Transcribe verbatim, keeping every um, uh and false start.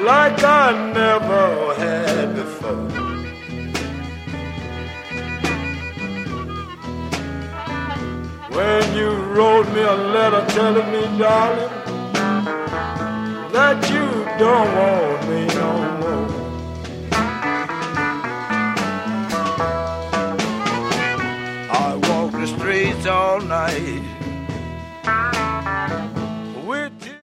like I never had before. When you wrote me a letter telling me, darling, that you don't want me no more. I walked the streets all night